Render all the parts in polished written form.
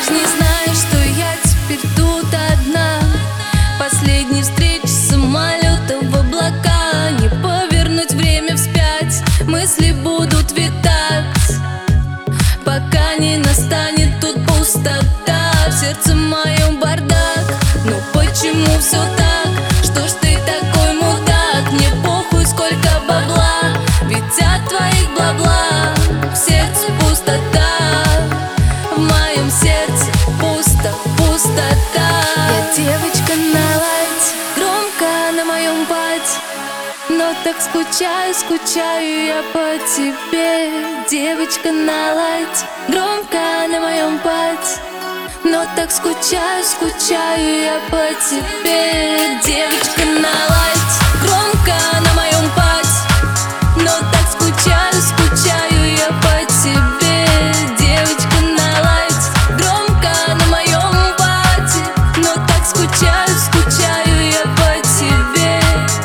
не знаешь, что я теперь тут одна. Последней встречи самолета в облака. Не повернуть время вспять, мысли будут витать, пока не настанет тут пустота. В сердце моем бардак, но почему все так? Что ж ты такой мудак? Мне похуй, сколько бабла, ведь от твоих бла-бла в сердце пустота. В моем сердце пусто, пустота. Я девочка на лайте, громко на моем пати, но так скучаю, скучаю я по тебе. Девочка на лайте, громко на моем пати, но так скучаю, скучаю я по тебе. Девочка на лайте, громко на моем пати, но так скучаю, скучаю я по тебе. Девочка на лайте, громко на моем пати, но так скучаю, скучаю я по тебе.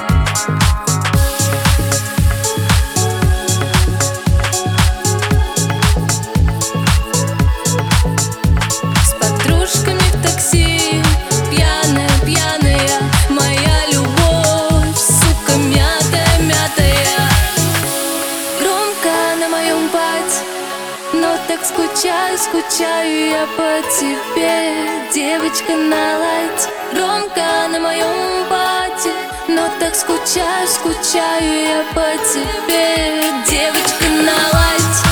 С подружками в такси, пьяная, пьяная, моя любовь, сука, мятая, мятая. Громко на моем пати, но так скучаю, скучаю я по тебе. Девочка на лайте, громко на моем пати, но так скучаю, скучаю я по тебе. Девочка на лайте.